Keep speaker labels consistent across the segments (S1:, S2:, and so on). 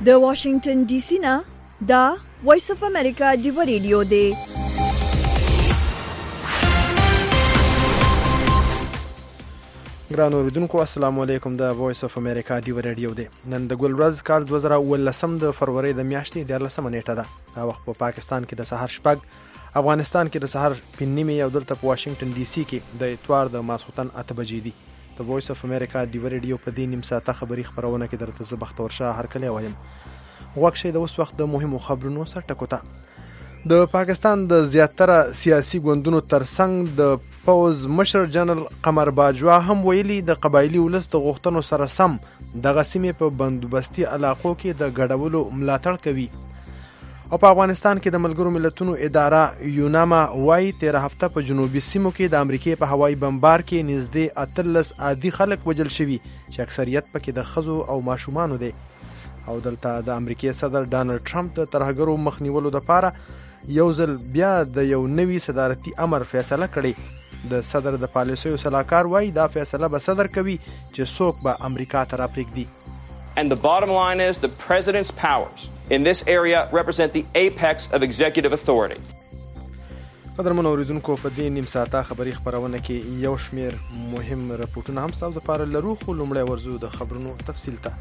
S1: د واشنگټن ډي سي نه دا وایس اف امریکا ډیو ریډیو دی.
S2: ګران اوریدونکو السلام علیکم. د وایس اف امریکا ډیو ریډیو دی. نن د ګل ورځ کال 2018 د فروری د میاشتې 14 نیټه ده. دا وخت په پاکستان کې د سحر شپږ، افغانستان کې د سحر 5:30 او دلته په واشنگټن ډي سي کې د اتوار د ماسخوتن 8 بجې دي. د وایس اف امریکا ډیو ریډیو په دې نیم ساعته خبری خبرونه کې درته زه بختور شاه هرکلی وایم. وګورئ د اوس وخت د مهمو خبرونو سره ټکوته. د پاکستان د زیاتره سیاسي ګوندونو ترڅنګ د پوز مشر جنرال قمر باجوا هم ویلي د قبایلی ولس د غوښتنو سره سم دغه سیمې په بندوبستي علاقو کې د ګډولو ملاتړ کوي. او په افغانستان کې د ملګرو ملتونو اداره یوناما وايي 13 هفته په جنوبي سیمو کې د امریکای په هوایي بمبار کې نږدې 18 عادي خلک وژل شوي چې اکثریت پکې د ښځو او ماشومانو دي. او دلته د امریکای صدر ډانلډ ټرمپ د ترهګرو مخنیولو لپاره یو ځل بیا د یو نوي صدارتي امر فیصله کړې. د صدر د پالیسیو سلاکار وايي دا فیصله به صدر کوي چې څوک به امریکا ته راپرېږدي.
S3: And the bottom line is the president's powers in this area represent the apex of executive authority.
S2: قدرمنو اوریدونکو په دې نیم ساعته خبری خبرونه کې یو شمیر مهم راپورټونه هم ستاسو لپاره لرو، خو لومړی ورزو د خبرونو تفصیل ته.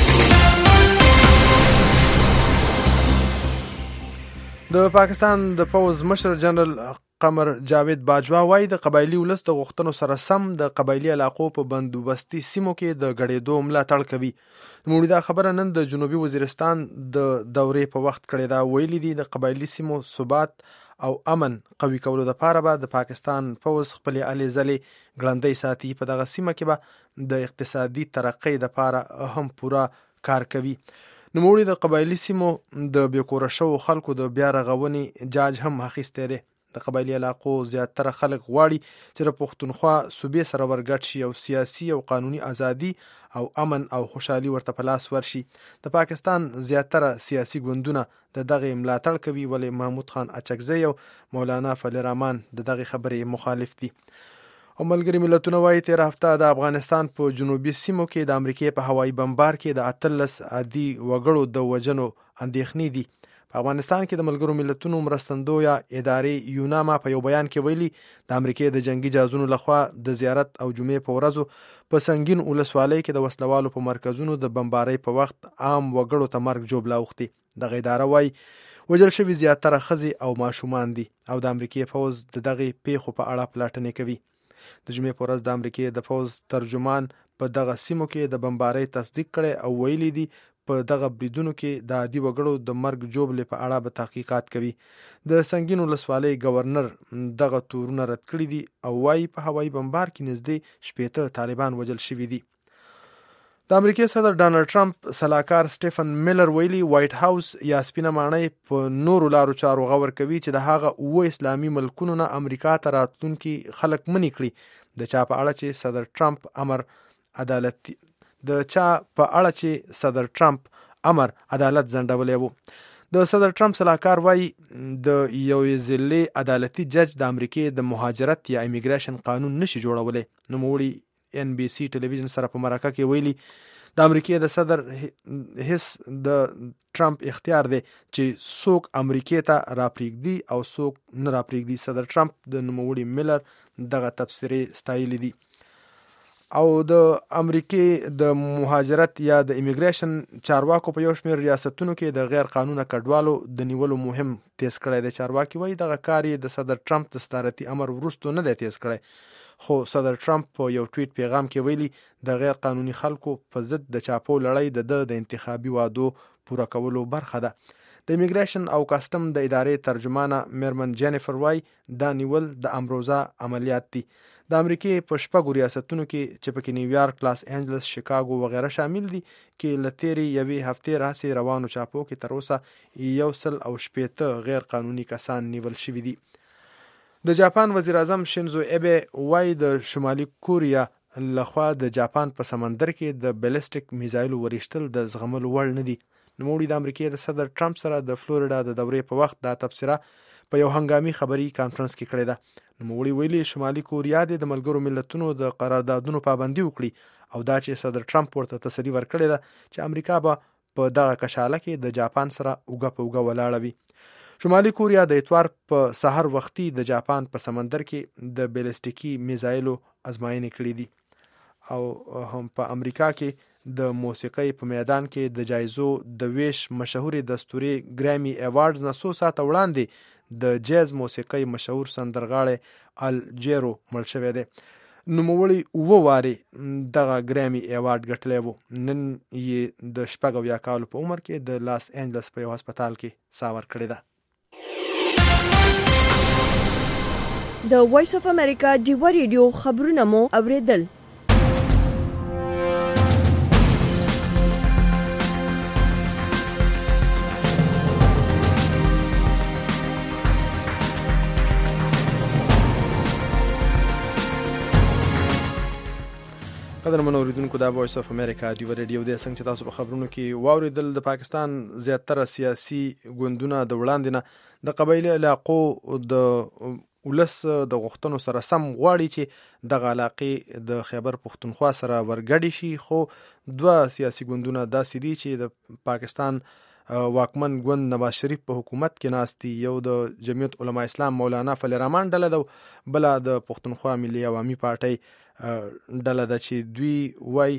S2: د پاکستان د پوز مشر جنرال قمر جاوید باجوا وايي د قبایلی ولس د غوښتنو سره سم د قبایلی علاقو په بندوبستي سیمو کې د غړېدو ملاتړ کوي. نوموړي دا خبره نن د جنوبي وزیرستان د دورې په وخت کړې ده. ویلي دي د قبایلی سیمو ثبات او امن قوي کولو لپاره به د پاکستان پوز خپل علي زلي ګړندۍ ساتي. په دغه سیمه کې به د اقتصادي ترقۍ لپاره هم پوره کار کوي. نوموړي د قبایلی سیمو د بیکوره شو خلکو د بیا رغونې جاج هم اخیستی دی. د قبایلی علاقو زیاتره خلک غواړي چې د پښتونخوا صوبې سره ورګډ شي او سیاسي او قانوني ازادي او امن او خوشحالي ورته په لاس ورشي. د پاکستان زیاتره سیاسي ګوندونه د دغه ملاتړ کوي، ولې محمود خان اچکزی او مولانا فضل الرحمن د دغه خبرې مخالف دي. او ملګري ملتونه وايي 13 هفته د افغانستان په جنوبي سیمو کې د امریکای په هوایي بمبار کې د 18 عادي وګړو د وژنو اندېښنې دي. په افغانستان کې د ملګرو ملتونو مرستندویه ادارې یوناما په یو بیان کې ویلي د امریکای د جنگي جهازونو لخوا د زیارت او جمعې په ورځو په سنگین ولسوالۍ کې د وسلوالو په مرکزونو د بمبارۍ په وخت عام وګړو ته مرګ جوړ اوختي. دغه اداره وايي وژل شوي زیاتره ښځې او ماشومان دي او د امریکای پوز د دغه پیښو په اړه پلټنې کوي. د جمعې په ورځ د امریکای د پوز ترجمان په دغه سیمو کې د بمبارۍ تصدیق کړي او ویلي دي په دغه بریدونو کې د عادي وګړو د مرګ جوړې په اړه به تحقیقات کوي. د سنگین ولسوالۍ گورنر دغه تورونه رد کړي دي او وايي په هوایي بمبار کې نږدې 80 طالبان وژل شوي دي. د امریکای صدر ډانلډ ټرمپ سلاکار سټیفن میلر ویلي وایټ هاوس یا سپینه ماڼۍ په نورو لارو چارو غور کوي چې د هغه 9 اسلامي ملکونو نه امریکا ته راتلونکي خلک منی کړي د چا په اړه چې صدر ټرمپ امر عدالت ځنډولی وو. د صدر ټرمپ سلاکار وايي د یو ځلي عدالتي جج د امریکای د مهاجرت یا امیګریشن قانون نشي جوړولی. نوموړي NBC ټلویزیون سره په مرکه کې ویلي د امریکای د صدر هیڅ د ټرمپ اختیار دی چې څوک امریکای ته راپرېږدي او څوک نه راپرېږدي. صدر ټرمپ د نوموړي میلر دغه تبصرې ستایلې دي. او د امریکای د مهاجرت یا د امیګریشن چارواکو په یو شمېر ریاستونو کې د غیر قانونه کډوالو د نیولو مهم تیز کړی دی. چارواکي وایي دغه کار یې د صدر ټرمپ د صدارتي امر وروسته نه دی تیز کړی، خو صدر ټرمپ په یو ټویټ پیغام کې ویلي د غیر قانوني خلکو په ضد د چاپو لړۍ د انتخابي وعدو پوره کولو برخه ده. د امیګریشن او کاستم د ادارې ترجمانه میرمن جینیفر وای دا نیول د امروزه عملیات دي. د امریکای په 6 ریاستونو کې چې پکې نیویارک، لاس انجلس، شیکاګو وغیرہ شامل دي کې لتيري یوې هفتې راځي روانو چاپو کې تر اوسه 180 غیر قانوني کسان نیول شوي دي. د جاپان وزیر اعظم شینزو ایبه وای د شمالي کوریا لخوا د جاپان په سمندر کې د بیلسټیک میزایلو ورشتل د زغملو وړ نه دي. نوموړي د امریکای د صدر ټرمپ سره د فلوریدا د دورې په وخت دا تبصره په یو هنګامي خبري کانفرنس کې کړې ده. نوموړي ویلي شمالي کوریا د ملګرو ملتونو د قراردادونو پابندي وکړي او دا چې صدر ټرمپ ورته تسلی ورکړې ده چې امریکا به په دغه کشاله کې د جاپان سره اوږه په اوږه ولاړه وي. شمالي کوریا د اتوار په سحر وختي د جاپان په سمندر کې د بیلستیکي میزایلو ازمایښتې کړې دي. او هم په امریکا کې د موسیقۍ په میدان کې د جایزو د ویش مشهوري دستوري ګرامي ایوارډز نه څو ساعته وړاندې د جاز موسیقۍ مشهور سندرغاړی الجیرو مړ شوی دی. نوموړي 9 واري دغه ګرامي ایوارډ ګټلی و. نن یې د 70 کالو په عمر کې د لاس انجلس په یو هسپتال کې ساه ورکړې ده.
S1: د وایس اف امریکا ډیوه ریډیو خبرونه مو اوریدل.
S2: قدرمنو اوریدونکو، دا وایس اف امریکا ډیوه ریډیو دی. څنګه چې تاسو په خبرونو کې واوریدل، د پاکستان زیاتره سیاسي ګوندونه د وړاندې نه د قبایلي علاقو د ولس د غوښتنو سره سم غواړي چې دغه علاقې د خیبر پښتونخوا سره ورګډې شي. خو 2 سیاسي ګوندونه داسې دي چې د پاکستان واکمن ګوند نواز شریف په حکومت کې ناست دي. یو د جمعیت علما اسلام مولانا فضل الرحمن ډله ده، بله د پښتونخوا ملي عوامي پارټۍ ډله ده چې دوی وای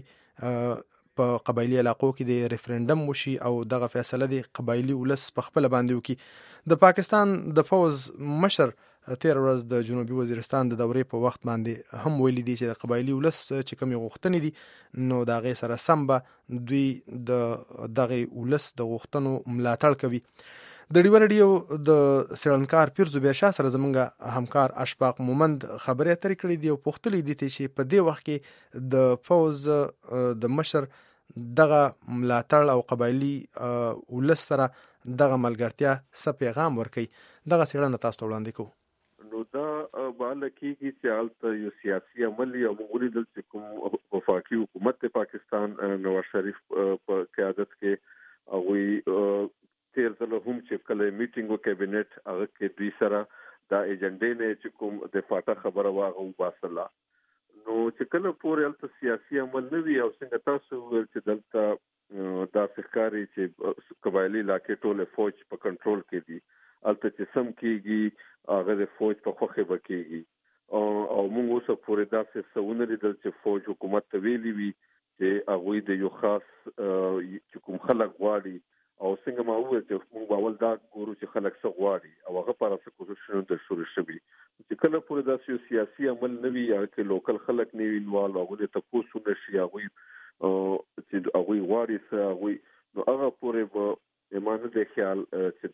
S2: په قبایلی علاقو کې د ریفرندم وشي او دغه فیصله د قبایلی ولس په خپل باندې وکړي. د پاکستان د فوز مشر 13 ورځ د جنوبي وزیرستان د دورې په وخت باندې هم ویلي دي چې د قبایلی ولس چې کومې غوښتنې دي نو د هغې سره سم به دوی د دغه ولس د غوښتنو ملاتړ کوي. د ډیوه ریډیو د څېړنکار پیر زبیر شاه سره زموږ همکار اشفاق مومند خبرې اترې کړې دي او پوښتلي دي چې په دې وخت کې د فوز د مشر دغه ملاتړ او قبایلی ولس سره دغه ملګرتیا څه پیغام ورکوي. دغه څېړنه تاسو ته وړاندې کوو.
S4: نو دا باندې کېږي چې هلته یو سیاسي عمل یا موږ ولیدل چې کوم وفاقي حکومت پاکستان نواز شریف په قیادت کې هغوی 13 ځله هم چې کله میټینګ کابینټ هغه کې دوی سره دا ایجنډې نه چې کوم د فاټا خبره واغه وباسله. نو چې کله پورې هلته سیاسي عمل نه وي او څنګه تاسو ویل چې دلته دا ښکاري چې قبایلي علاقې ټوله فوج په کنټرول کې دي، هلته چې سم کېږي هغه د فوج په خوښه به کېږي. او موږ اوسه پورې داسې څه ونه لیدل چې فوج حکومت ته ویلي وي چې هغوی د یو خاص چې کوم خلک غواړي او څنګه ما وویل چې موږ اول دا ګورو چې خلک څه غواړي او هغه پر اساس کوششونه د شروع شوي. چې کله پورې داسې سیاسي عمل نه وي یا کې لوکل خلک نه وي انوالو هغوی ته تپوس نه شي هغوی چې هغوی غواړي څه هغوی نو هغه پورې به ایمانه د خیال چې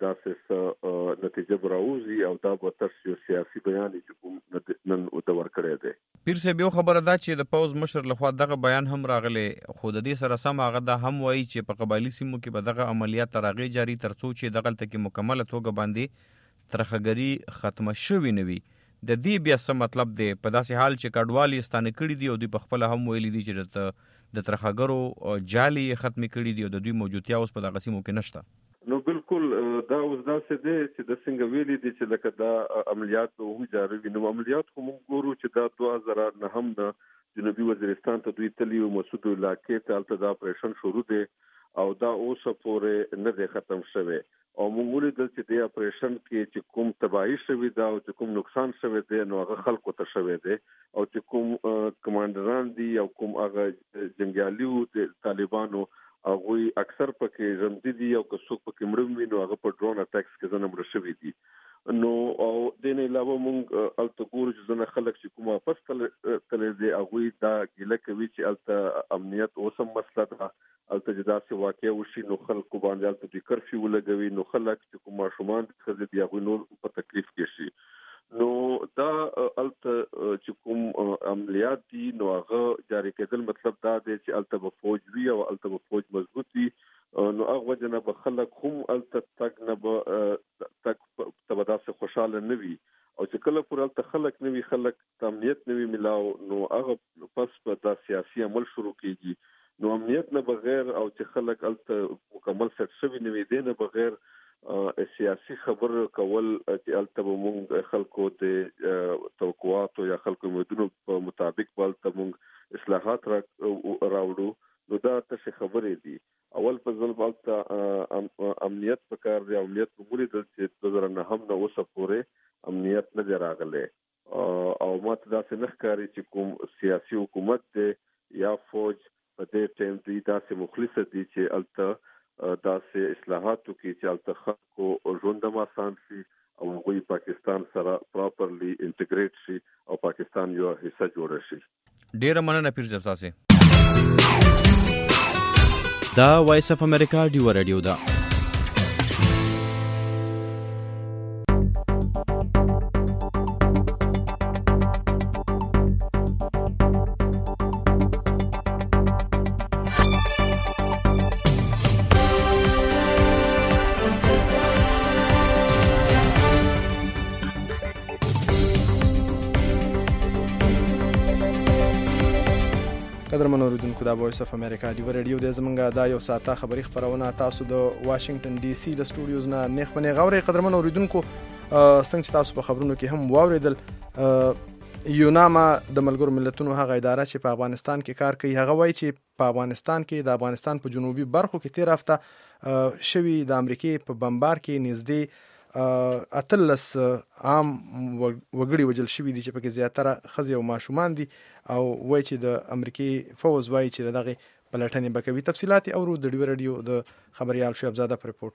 S4: داسې نتیجه به راوځي او دا به تر یو سیاسي بیان چې کوم نن د ورکړی دی.
S5: پیر صاحب یو خبره ده چې د پوز مشر لخوا دغه بیان هم راغلی، خو د دې سره سم هغه دا هم وایي چې په قبایلي سیمو کې به دغه عملیات تر هغې جاري تر څو چې دغلته کې مکمله توګه باندې ترخګري ختمه شوې نه وي. د دې بیا څه مطلب دی په داسې حال چې کډوال یې ستانه کړي دي او دوی په خپله هم ویلي دي چې د ترخګرو جالي یې ختمې کړي دي او د دوی موجودتیا اوس په دغه سیمو کې نشته.
S4: نو بالکل دا اوس داسې دی چې د څنګه ویلي دي چې لکه دا عملیات به هم جاري وي. نو عملیات خو موږ ګورو چې دا 2009 نه جنوبي وزیرستان ته دوی تلي او مسعود علاقې ته هلته دا اپریشن شروع دی او دا اوسه پورې نه دی ختم شوی. او موږ ولیدل چې د اپریشن کې چې کوم تباهي شوی دا او چې کوم نقصان شوی دی نو هغه خلکو ته شوی دی او چې کوم کمانډران دي او کوم هغه جنګیالیو د طالبانو هغوی اکثر پکې ژوندي دي او که څوک پکې مړه وي نو هغه په ډرون اټیکس کې ځنه مړه شوي دي. نو او دې نه علاوه موږ هلته ګورو چې ځنه خلک چې کوم واپس تللی دی هغوی دا ګیله کوي چې هلته امنیت اوس هم مسله ده. هلته چې داسې واقع وشي نو خلکو باندې هلته دوی کرفیو ولګوي نو خلک چې کوم ماشومان ښځې دي هغوی نور په تکلیف کې شي. نو دا هلته چې کوم عملیات دي نو هغه جاري کېدل مطلب دا دی چې هلته به فوج وي او هلته به فوج مضبوط وي. نو هغه وجه نه به خلک هم هلته تګ نه به تګ ته به داسې خوشحاله نه وي او چې کله پورې هلته خلک نه وي خلک ته امنیت نه وي میلاو نو هغه پس به دا سیاسي عمل شروع کېږي. نو امنیت نه بغیر او چې خلک هلته مکمل سیټ شوي نه وي دې نه بغیر سیاسي خبر کول چې هلته به مونږ خلکو د توقعاتو یا خلکو امیدونو په مطابق به هلته مونږ اصلاحات راوړو نو دا تاسې خبرې دي. اول په ځل به ریاسي حکومت دی یا فوج په دې ټیم دوی داسې مخلص دي چې الته داسې اصلاحاتو کې چې الته خلکو ژوند هم آسان شي او هغوی پاکستان سره پراپرلی انټیګریټ شي او پاکستان یو حصہ جوړ شي.
S5: ډیره مننه پیرزب تاسو.
S6: دا وایس اف امریکا ډیو رادیو ده.
S2: قدرمنو اوریدونکو دا وایس اف امریکا ډیو رادیو د زمونږه دا یو ساعته خبری خبرونه تاسو د واشنگټن ډي سي د سټوډیوز نه نیخ بنې غوري. قدرمنو اوریدونکو څنګه چې تاسو په خبرونو کې هم واوریدل یوناما د ملګرو ملتونو هغه اداره چې په افغانستان کې کار کوي هغه وایي چې په افغانستان کې د افغانستان په جنوبي برخو کې تیر هفته شوی د امریکای په بمبار کې نږدې اتلس عام وګړي وجل شوی دي چې پکې زیاتره ښځې او ماشومان دي او وایي چې د امریکای فوز وایي چې دغه پلټنې به کوي. تفصیلات اورو د ډیو رادیو د خبريال شعیب زاده په رپورت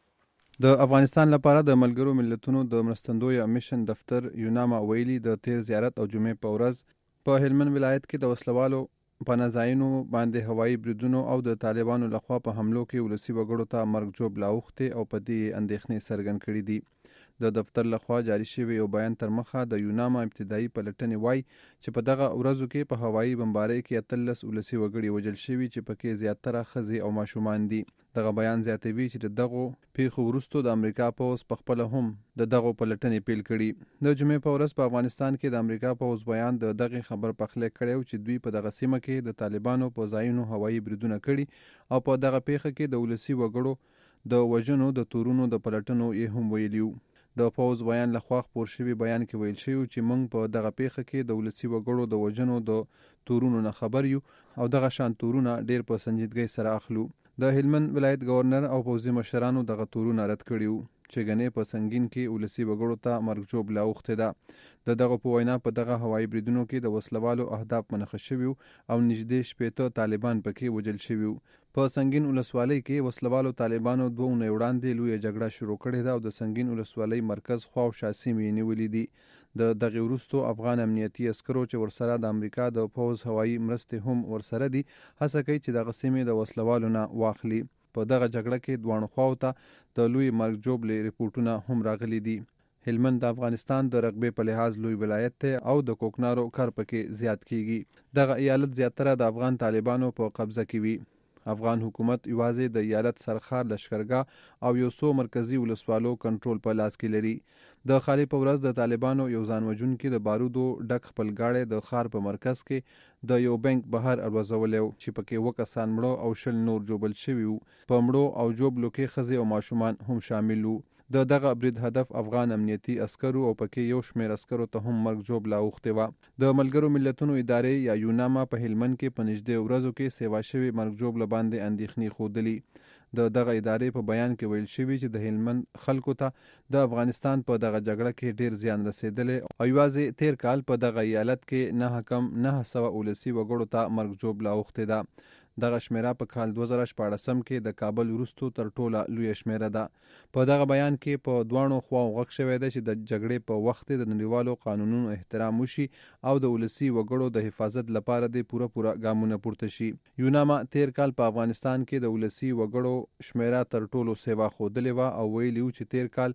S2: کې.
S7: د افغانستان لپاره د ملګرو ملتونو د مرستندوی میشن دفتر یوناما ویلي د تیر زیارت او جمعې په ورځ په هلمند ولایت کې د وسلوالو په نازاینو باندې هوایي بریدونو او د طالبانو لخوا په حملو کې ولسی وګړو ته مرګ جوړ لاوخته او په دې اندېښنې څرګند کړې دي. د دفتر لخوا جاری شوی یو بیان تر مخه د یوناما ابتدایي پلټنې وای چې په دغه ورځو کې په هوایي بمبارۍ کې اتلس ولسی وګړي وجل شوي چې پکې زیاتره ښځې او ماشومان دي. دغه بیان زیاتوي چې دغه پیښو وروسته د امریکا پوز په خپل هم دغه پلټنې پیل کړي. د جمعې په ورځ په افغانستان کې د امریکا پوز بیان دغه خبر پخله کړو چې دوی په دغه سیمه کې د طالبانو په ځایونو هوایي بریدونه کړي او په دغه پیښه کې د ولسی وګړو د وژنو د تورونو د پلټنو یې هم ویلیو. د پوز بیان لخوا خپور شوی بیان کې ویل شوی چې موږ په دغه پیښه کې د ولسی وګړو د وژنو د تورونو نه خبر یو او دغه شان تورونه ډیر په سنجیدګۍ سره اخلو. د هلمند ولایت گورنر او پوزي مشرانو دغه تورونه رد کړیو چې غنې په سنگین کې ولسی وګړو ته مرګ جوړ لاوخته ده. دغه په وینا په دغه هوایي بریدونو کې د وسلوالو اهداف منخ شوی او نږدې شپېته طالبان پکې وجل شوی. په سنگین ولسوالۍ کې وسلوالو طالبانو 2 اونۍ وړاندې لوی جګړه شروع کړې ده او د سنگین ولسوالۍ مرکز خو او شاسیمې نیولې دي. د دغه وروستو افغان امنیتي عسکرو چې ورسره د امریکا د پوز هوایي مرستې هم ورسره دي هڅه کوي چې دغه سیمې د وسلوالو نه واخلي. په دغه جګړه کې دوه خواو ته د لوی مرګ جوړ ریپورتونه هم راغلي دي. هلمند د افغانستان د رقبې په لحاظ لوی ولایت ته او د کوکنارو کار پکې زیات کیږي. دغه ایالت زیاتره د افغان طالبانو په قبضه کې وي. افغان حکومت یوازې د ایالت سرخار لشکرګاه او یو څو مرکزی ولسوالو کنټرول په لاس کې لري. د خالي په ورځ د طالبانو یو ځانوجون کې د بارودو ډک خپل گاډي د خار په مرکز کې د یو بانک بهر الوزولو چې پکې وکسان مړو او شل نور جوبل شوی وو. په مړو او جوبلو کې ښځې او ماشومان هم شامل وو. د دغه برید هدف افغان امنیتي عسکرو او پکې یو شمېر عسکرو ته هم مرګ جوړ لاوخته و. د ملګرو ملتونو ادارې یا یوناما په هلمند کې په نږدې ورځو کې سیوا شوی مرګ جوړ باندې اندېښنې خودلی. د دغه ادارې په بیان کې ویل شوی چې د هلمند خلکو ته د افغانستان په دغه جګړه کې ډیر زیان رسیدلی او یوازې تیر کال په دغه ایالت کې نه کم 900 ولسی وګړو ته مرګ جوړ لاوخته ده. دغه شمیره په کال 2014 کې د کابل وروستو تر ټوله لوی شمیره ده. په دغه بیان کې په دوانو خواو غږ شوی دی چې د جګړې په وخت د نړیوالو قانونونو احترام وشي او د ولسی وګړو د حفاظت لپاره د پوره ګامونه پورته شي. یوناما تیر کال په افغانستان کې د ولسی وګړو شمیره تر ټولو سیوا خودلې و او ویلیو چې تیر کال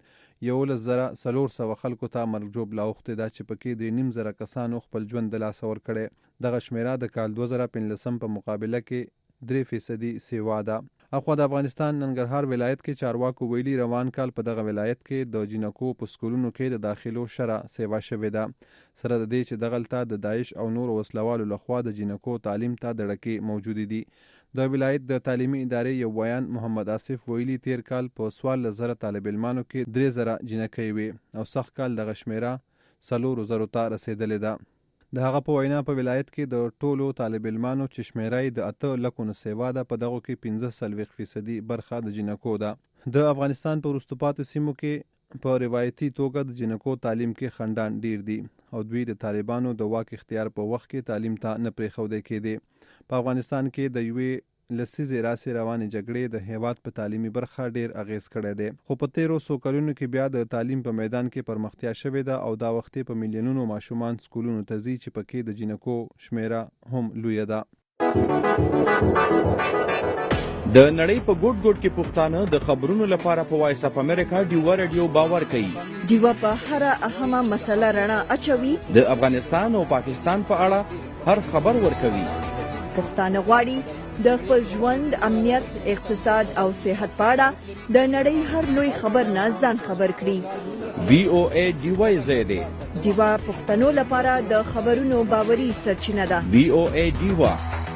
S7: 11,400 خلکو ته مرګ جوړ لاوخته ده چې پکې د 9,000 کسانو خپل ژوند د لاس ور کړي. دغه شمیره د کال 2015 په مقابله کې 3% سیوا ده. اخو د افغانستان ننګرهار ولایت کې چارواکو ویلي روان کال په دغه ولایت کې د جنکو په سکولونو کې د داخلو شرع سیوا شوې ده. سره د دې چې دغلته د داعش او نور وسلوالو لخوا د جنکو تعلیم ته دړکې موجود دي. د ولایت د تعلیمي ادارې یو بیان محمد آصف ویلي تیر کال په 14,000 طالب علمانو کې 3,000 جنکې وي او سخت کال د غشمیره 4,000 ته رسیدلې ده. د هغه په وینا په ولایت کې د ټولو طالب علمانو چې شمیره د 8 لکو نه سیوا ده په دغه کې 15% برخه د جنکو ده. د افغانستان په وروسته پاتې سیمو کې په روایتي توګه د جنکو تعلیم کې خنډان ډیر دي او دوی د طالبانو د واک اختیار په وخت کې تعلیم ته نه پرېښودی کېدی. په افغانستان کې د یوې لسیزې راسې روانې جګړې د هیواد په تعلیمي برخه ډیر اغیز کړی دی، خو په تیرو څو کلونو کې بیا د تعلیم په میدان کې پرمختیا شوې ده او دا وخت په میلیونونو ماشومان سکولونو ته ځي چې پکې د جنکو شمیره هم لویه ده.
S6: د نړۍ په ګوټ ګوټ کې پښتانه د خبرونو لپاره په وایس اف امریکا ډیوا رادیو باور کوي.
S1: ډیوا په هر اهمه مسله رڼا اچوي.
S6: د افغانستان او پاکستان په اړه هر خبر ورکوي.
S1: پښتانه غواړي د خپل ژوند، امنیت، اقتصاد او صحت په اړه د نړۍ هر لوی خبر نه ځان خبر کړي.
S6: VOA ډیوا زیاده
S1: ډیوا پښتنو لپاره د خبرونو باوري سرچینه ده.
S6: VOA ډیوا.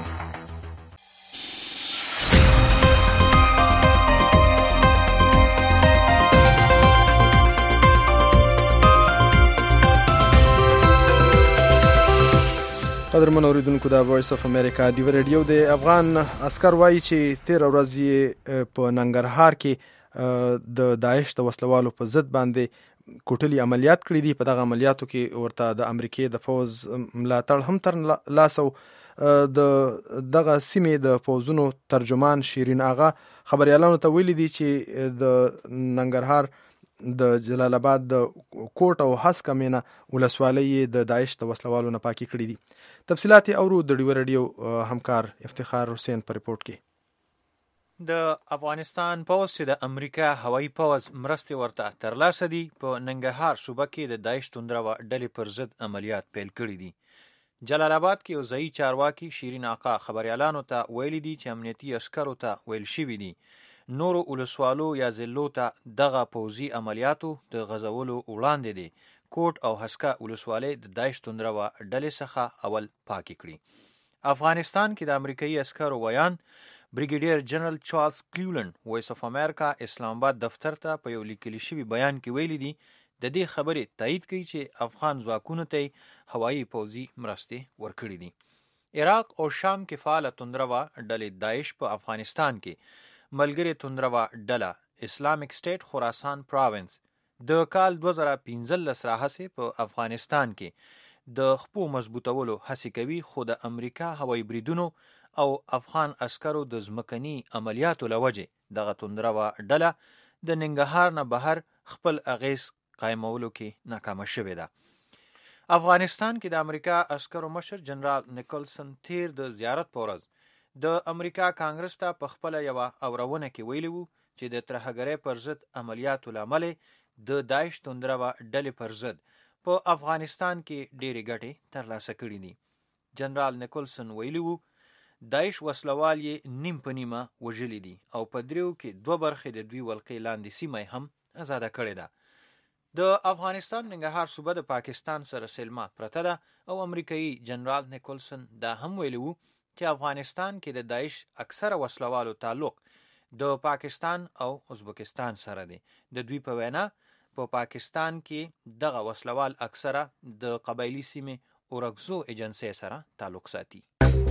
S2: قدرمن اوریدونکو د وایس اف امریکا ډیوا رادیو د افغان عسكر وایي چې 13 ورځې په ننګرهار کې د داعش د وسلوالو په ضد باندې کوټلي عملیات کړي دي. په دغه عملیاتو کې ورته د امریکای د فوز ملاتړ هم تر لاسو. د دغه سیمې د فوزونو ترجمان شیرین آغا خبريالانو ته ویلي دي چې د ننګرهار د جلال آباد د کوټ او هسکه مینه ولسوالۍ د داعش د وسلوالو نه پاکي کړي دي. تفصیلات اورو د ډیوا رادیو همکار افتخار حسین پر رپورت کې.
S8: د افغانستان پوځ چې د امریکا هوایي پوځ مرستې ورته ترلاسه دي په ننګرهار صوبه کې د داعش توندرو ډلې پر ضد عملیات پیل کړي دي. جلال آباد کې یو ځایي چارواکي شیرین آقا خبريالانو ته ویلي دي چې امنیتي عسکرو ته ویل شوي دي نورو ولسوالو یا ضلعو ته دغه پوځي عملیاتو د غزولو وړاندې دي کوټ او هسکه ولسوالۍ د داعش توندرو ډلې څخه اول پاکي کړي. افغانستان کې د امریکایي عسکرو ویان بریګیډیر جنرال چارلز کلیولند وایس اف امریکا اسلام آباد دفتر ته په یو لیکلي شوي بیان کې ویلي دي د دې خبرې تایید کوي چې افغان ځواکونو ته هوایي پوځي مرستې ورکړي دي. عراق او شام کې فعال توندرو ډلې داعش په افغانستان کې ملګری توندرو ډله اسلامیک سټیټ خراسان پراوینس د کال 2015 راهیسې په افغانستان کې د خپو مضبوطولو هڅې کوي، خو د امریکا هوایي بریدونو او افغان عسکرو د ځمکني عملیاتو له وجې دغه توندرو ډله د ننګرهار نه بهر خپل اغیز قایمولو کې ناکامه شوې ده. افغانستان کې د امریکا عسکرو مشر جنرال نیکلسن تیر د زیارت په ورځ د امریکا کانګرس ته په خپله یوه اورونه کې ویلي وو چې د ترهګرۍ پر ضد عملیاتو له امله د داعش توندرو ډلې پر ضد په افغانستان کې ډېرې ګټې ترلاسه کړي دي. جنرال نیکلسن ویلي وو داعش وسلوال یې نیم په نیمه وژلي دي او په دریو کې 2 برخې د دوی ولقې لاندې سیمه هم آزاده کړې ده. د افغانستان ننګرهار صوبه د پاکستان سره سلما پرته ده او امریکایي جنرال نیکلسن دا هم ویلي وو چې افغانستان کې د داعش اکثره وسلوالو تعلق د پاکستان او ازبکستان سره دی. د دوی په وینا په پاکستان کې دغه وسلوال اکثره د قبایلی سیمې اورکزو ایجنسی سره تعلق ساتي.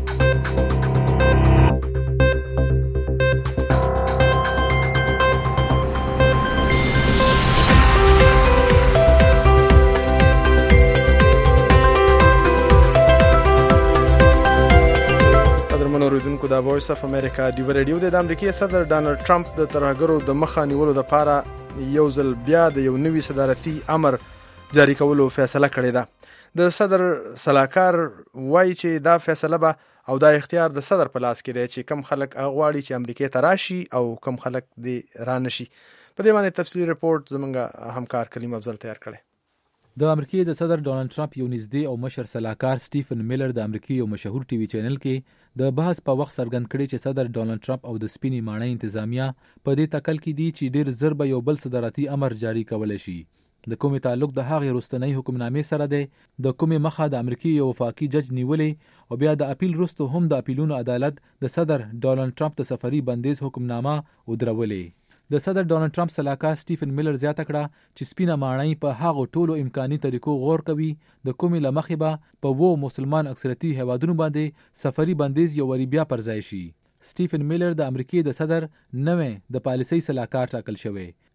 S2: اوریدونکو د وایس اف امریکا ډیوا رادیو د امریکای صدر ډانلډ ټرمپ د ترهګرو د مخه نیولو لپاره یو ځل بیا د یو نوي صدارتي امر جاری کولو فیصله کړې ده. د صدر صلاحکار وایي چې دا فیصله به او دا اختیار د صدر په لاس کې دی چې کم خلک غواړي چې امریکای ته راشي او کم خلک دې رانشي. په دې باندې تفصیلی رپورت زمونږ همکار کلیم افضل تیار کړی.
S9: د امریکای د صدر ډانلډ ټرمپ یو نږدې او مشر صلاحکار سټیفن میلر د امریکای یو مشهور ټي وي چینل کې د بحث په وخت څرګند کړي چې صدر ډانلډ ټرمپ او د سپینې ماڼۍ انتظامیه په دې تکل کې دي چې ډیر زر به یو بل صدارتي امر جاری کولی شي. د کومې تعلق د هغې وروستنۍ حکمنامې سره دی، د کومې مخه د امریکای یو وفاقي جج نیولې او بیا د اپیل وروسته هم د اپیلونو عدالت د صدر ډانلډ ټرمپ د سفري بندیز حکمنامه ودرولې. د صدر ډانلډ ټرمپ صلاحکار سټیفن میلر زیاته کړه چې سپینه ماڼۍ په هغو ټولو امکاني طریقو غور کوي د کومې له مخې به په 2 مسلمان اکثریتي هیوادونو باندې سفري بندیز یو وری بیا پر ځای شي. سټیفن میلر د امریکای د صدر نوې د پالیسۍ صلاحکار ټاکل شوی.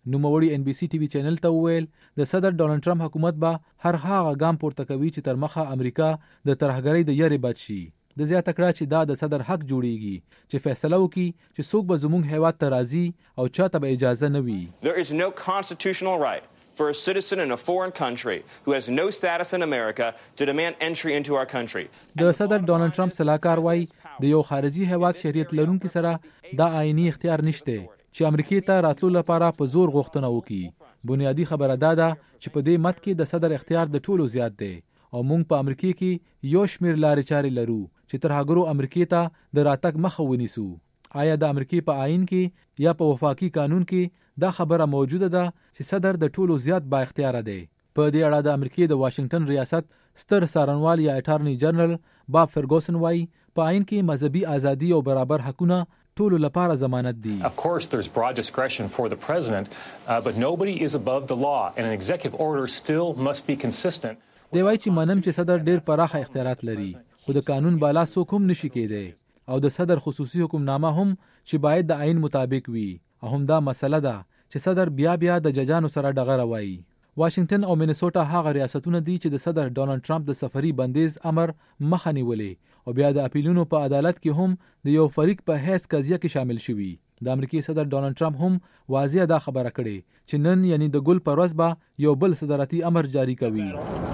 S9: نوموړي ان بي سي ټي وي چینل ته وویل د صدر ډونالډ ټرمپ حکومت به هر هغه ګام پورته کوي چې تر مخه امریکا د ترهګرۍ د یاري بچ شي. د زیاته کړه چې دا د صدر حق جوړیږي چې فیصله وکړي چې څوک به زموږ هیواد ته راځي او چاته به اجازه نه وي.
S3: There is no constitutional right for a citizen in a foreign country who has no status in America to demand entry into our country.
S9: د صدر ډونالډ ټرمپ سلاکار وایي د یو خارجي هیواد شریعت لرونکي سره دا آئینی اختیار نشته چې امریکای ته راتلو لپاره په زور غوښتنه وکړي. بنیادی خبره دا ده چې په دې مت کې د صدر اختیار د ټولو زیات دی او موږ په امریکای کې یو شمیر لارې چارې لرو چې ترهګرو امریکای ته د راتګ مخه ونیسو. آیا د امریکای په آئین کې یا په وفاقي قانون کې دا خبره موجوده ده چې صدر د ټولو زیات با اختیار دی؟ په دې اړه د امریکای د واشنگټن ریاست ستر څارنوال یا اټارنی جنرال باب فرګوسن وایي په آئین کې مذهبي ازادي او برابر حقونه ټولو لپاره ضمانت دي.
S10: Of course there's broad discretion for the president, but nobody is above the law and an executive order still must be consistent.
S9: دی وایي چې منم چې صدر ډیر پراخه اختیارات لري خو د قانون بالا څوک هم نشي کېدی او د صدر خصوصي حکمنامه هم چې باید د آئین مطابق وي. هم دا مسله ده چې صدر بیا د ججانو سره ډغره وایي. واشنگټن او مینیسوټا هغه ریاستونه دي چې د صدر ډونالډ ټرمپ د سفري بندیز امر مخه نیولې او بیا د اپیلونو په عدالت کې هم د یو فریق په حیث قضیه کې شامل شوي. د امریکای صدر ډونالډ ټرمپ هم واضح دا خبره کړې چې نن یعنی د ګل پر ورځ به یو بل صدارتي امر جاری کوي.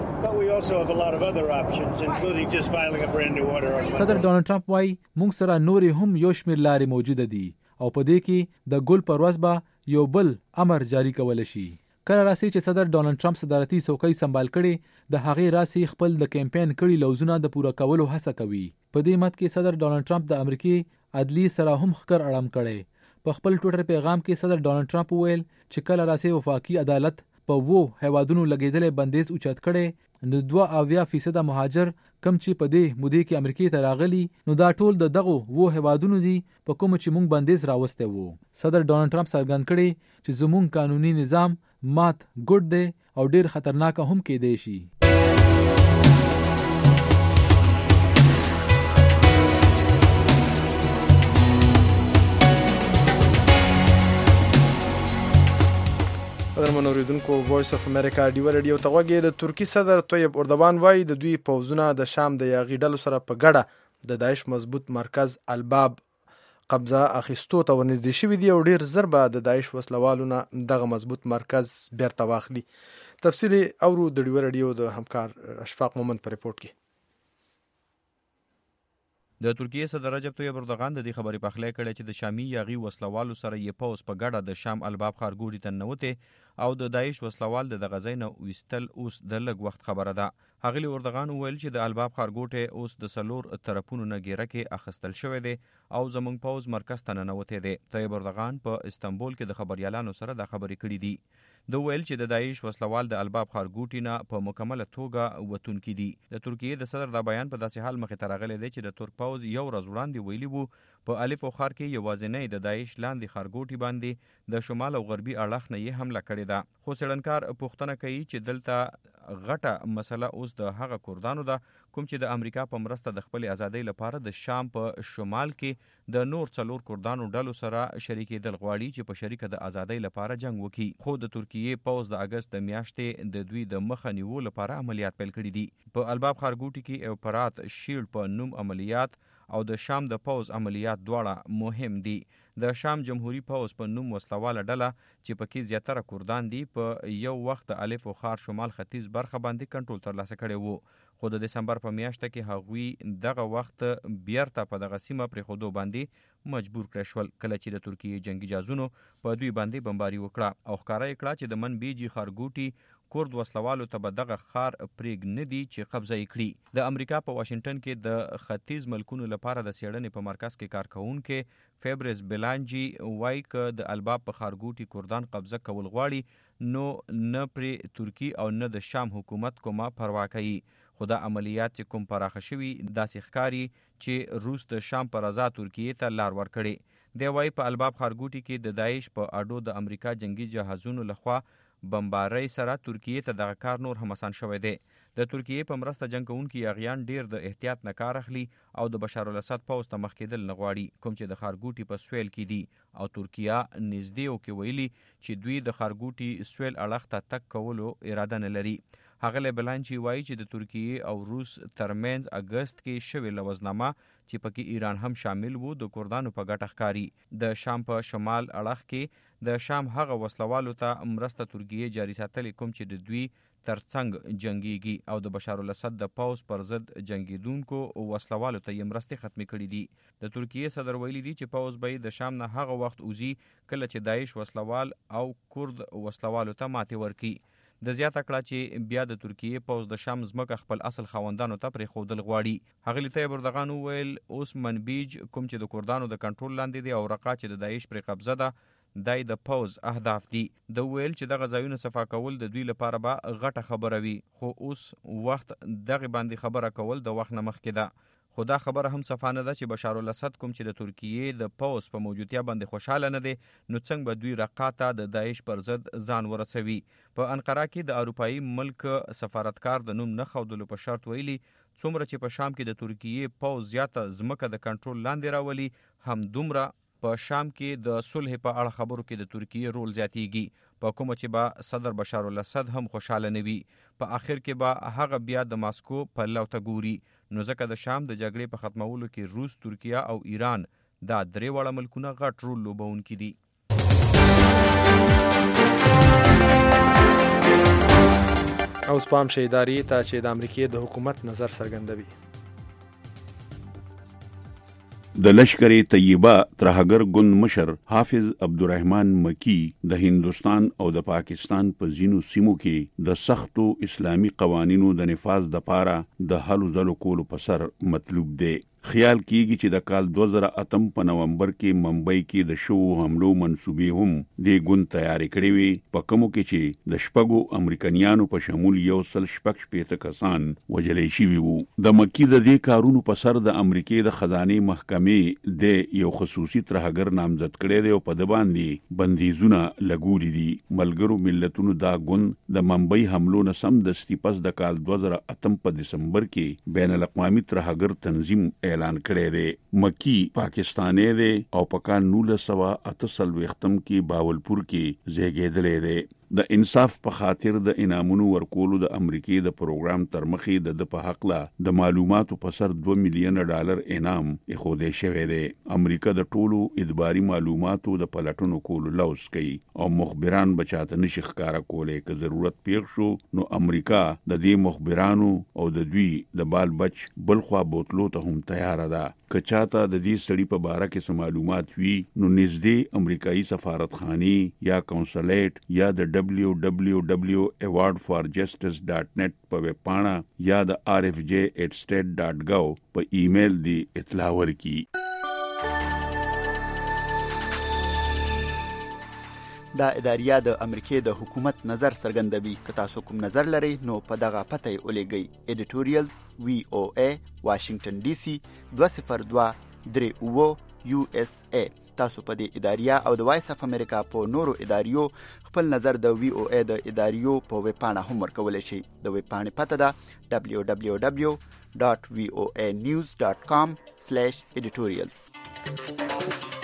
S9: صدر ډونالډ ټرمپ وايي موږ سره نورې هم یو شمیر لارې موجوده دي او په دې کې د ګل پر ورځ به یو بل امر جاری کول شي. کله راسي چې صدر ډونالډ ټرمپ صدارتي څوکۍ سمبال کړي د هغې راسي خپل د کمپاین کړي لوزونه د پوره کولو هڅه کوي. په دې مت کې صدر ډونالډ ټرمپ د امریکای عدلی سره هم خکر اړم کړي. په خپل ټویټر پیغام کې صدر ډونالډ ټرمپ وویل چې کله راسي وفاقي عدالت په وو هیوادونو لګیدلې بندیز اوچت کړي نو 2% مهاجر کم چې په دې مودې کې امریکای ته راغلي نو دا ټول د دغه وو هیوادونو دي په کوم چې مونږ بندیز راوسته وو. صدر ډونالډ ټرمپ څرګند کړي چې زموږ قانوني نظام مات ګډ دی او ډیر خطرناک هم کېدی شي.
S2: قدرمن اوریدونکو وایس اف امریکا ډیو رادیو ته غوږی. د ترکی صدر طیب اردوغان وایي د دوی پوځونه د شام د یاغي ډلو سره په ګډه د داعش مضبوط مرکز الباب قبضه اخیستو ته ورنږدې شوي دي او ډیر زر به د داعش وسلوالو نه دغه مضبوط مرکز بیرته واخلي. تفصیلي اورو د ډیو رادیو د همکار اشفاق مومند په ریپورت کې.
S5: د ترکیه صدر رجب طیب اردوغان د دې خبرې پخلی کړی چې د شامي یاغي وسلوالو سره یې پوځ په ګډه د شام الباب ښارګوټي ته ننوتې او د داعش وسلوال د دغه ځای نه ویستل اوس د لږ وخت خبره ده. ښاغلي اردوغان وویل چې د الباب ښارګوټی اوس د 4 طرفونو نه ګیره کې اخیستل شوی دی او زموږ پوځ مرکز ته ننوتی دی. طیب اردوغان په استنبول کې د خبریالانو سره دا خبرې کړي دي. د ویل چې د داعش وسلوال د الباب ښارګوټي نه په مکمله توګه وتونکي دي. د ترکیه د صدر دا بیان په داسې حال مخې ته راغلی دی چې د ترک پوځ یو ورځ وړاندې ویلي وو په الف او ښار کې یوازینی د داعش لاندې ښارګوټي باندې د شمال او غربي اړخ نه یې حمله کړې ده. خو څېړنکار پوښتنه کوي چې دلته غټه مسله اوس د هغه کردانو ده کوم چې د امریکا په مرسته د خپل ازادۍ لپاره د شام په شمال کې د نور 4 کردانو ډلو سره شریکېدل غواړي چې په شریکه د ازادۍ لپاره جنگ وکړي. خو د ترکیه پوځ د اگست د میاشتې د دوی د مخه نیولو لپاره عملیات پیل کړي دي. په الباب ښارګوټي کې اوپرات شیلډ په نوم عملیات او د شام د پوځ عملیات دواړه مهم دي. د شام جمهوریت پوځ په نوم وسلواله ډله چې پکې زیاتره کردان دي په یو وخت د الف او ښار شمال ختیځ برخه باندې کنټرول ترلاسه کړی وو. خو د دسمبر په میاشته کې هغوی دغه وخت بیرته په دغه سیمه پرېښودو باندې مجبور کړی شول کله چې د ترکیې جنگي جهازونو په دوی باندې بمباري وکړه او ښکاره یې کړه چې د منبیجي ښارګوټي کورد وسلوالو ته به دغه ښار پرېږ نه دي چې قبضه یې کړي. د امریکا په واشنګټن کې د ختیځ ملکونو لپاره د څېړنې په مرکز کې کارکوونکی فیبرس بلانجي وایي که د الباب په ښارګوټي کردان قبضه کول غواړي نو نه پرې ترکی او نه د شام حکومت کومه پروا کوي. خو دا عملیات چې کوم پراخه شوي داسې ښکاري چې روس د شام پر رضا ترکیې ته لار ورکړي. دی وایي په الباب ښارګوټي کې د داعش په اډو د امریکا جنگي جهازونو لخوا بمبارۍ سره ترکیې ته دغه کار نور هم آسان شوی دی. د ترکیې په مرسته جنگ کوونکي یاغیان ډیر د احتیاط نه کار اخلي او د بشار الاسد پوځ ته مخ کېدل نه غواړي، کوم چې د خارګوټي په سویل کې دي او ترکیه نږدې کې ویلي چې دوی د خارګوټي سویل اړخ ته تک کولو اراده نه لري. هغه بلانچي وایي چې د ترکیې او روس ترمنځ اگست کې شوې لوزنامه چې پکې ایران هم شامل وو د کردانو په ګټه ښکاري. د شام په شمال اړخ کې د شام هغه وسلوالو ته مرسته ترکیې جاري ساتلې کوم چې د دوی ترڅنګ جنگيږي او د بشار الاسد د پوځ پر ضد جنگیدونکو وسلوالو ته یې مرستې ختمې کړي دي. د ترکیې صدر ویلي دي چې پوځ به د شام نه هغه وخت وځي کله چې داعش وسلوال او کرد وسلوالو ته ماتې ورکړي. د زیاته کړه چې بیا د ترکیې پوځ د شام ځمکه خپل اصل خاوندانو ته پرېښودل غواړي. ښاغلي طیب اردغان وویل اوس منبیج کوم چې د کردانو د کنټرول لاندې دی او رقه چې د داعش پرې قبضه ده دای د پوځ اهداف دي. د ویل چې دغه ځایونه صفا کول د دوی لپاره به غټه خبره وي، خو اوس وخت دغه باندې خبره کول د وخت نه مخکې ده. خو دا خبره هم صفا نه ده چې بشار الاسد کوم چې د ترکیې د پوځ په موجودیت باندې خوشاله نه دی، نو څنګه به دوی رقه ته د داعش پر ضد ځان ورسوي. په انقره کې د اروپایي ملک سفارتکار د نوم نه ښودلو په شرط ویلي څومره چې په شام کې د ترکیې پوځ زیاته ځمکه د کنټرول لاندې راولي، هم دومره په شام کې د صلح په اړه خبرو کې د ترکیې رول زیاتیږي، په کومه چې به صدر بشار الاسد هم خوشاله نه وي. په آخر کې به هغه بیا د ماسکو په لو ته ګوري. نو ځکه د شام د جګړې په ختمولو کې روس، ترکیه او ایران دا درې واړه ملکونه غټ رول لوبونکي دي.
S2: اوس پام شي ادارې ته چې د امریکې د حکومت نظر څرګندوي.
S11: د لشکر طیبه ترهګر ګوند مشر حافظ عبدالرحمن مکی د هندوستان او د پاکستان په ځینو سیمو کې د سختو اسلامي قوانینو د نفاذ لپاره د هلو ځلو کولو په سر مطلوب دی. خیال کیږي چې د کال 2008 په نومبر کې ممبئی کې د شو حملو منسوبې هم د ګوند تیاری کړې وي، په کومو کې چې د شپږو امریکایانو په شمول 116 کسان وژل شوي وو. د مکی د دې کارونو په سر د امریکای د خزانه محکمې د یو خصوصي ترهګر نامزد کړی دی او په د باندې بندیزونه لګولي دي. ملګرو ملتونو دا ګوند د ممبئی حملو نه سم د پس د کال 2008 په دسمبر کې بین الاقوامي ترهګر تنظیم اعلان کړی دی. مکی پاکستانی دی او په کال 1948 کې باولپور کې زیږیدلی دی. د انصاف په خاطر د انعامونو ورکولو د امریکای د پروګرام تر مخې د په حق لا د معلوماتو په سر $2 ملیون انعام اخوده شوی دی. امریکا د ټولو ادباري معلوماتو د پلټنو کولو لوس کوي او مخبران بچاته نشي ښکارا کولای که ضرورت پیښ شو نو امریکا د دې مخبرانو او د دوی د بال بچ بلخوا بوتلو ته هم تیار ده. که چاته د دې سړي په باره کې معلومات وي نو نږدې امریکایي سفارتخانه یا کونسلیټ یا د www.awardforjustice.net په ویب پاڼه یا د rfj@state.gov په ایمیل دی اطلاع ورکړي.
S12: دا اداریه د امریکای د حکومت نظر څرګندوي. که تاسو کوم نظر لرئ نو په دغه پته یې ولیږئ. editorial VOA Washington DC 202-38 USA. تاسو په دې اداریه او د وایس اف امریکا په نورو اداریو خپل نظر د VOA د اداریو په ویب پاڼه هم ورکولی شئ. د ویب پاڼې پته ده www.voanews.com/editorials.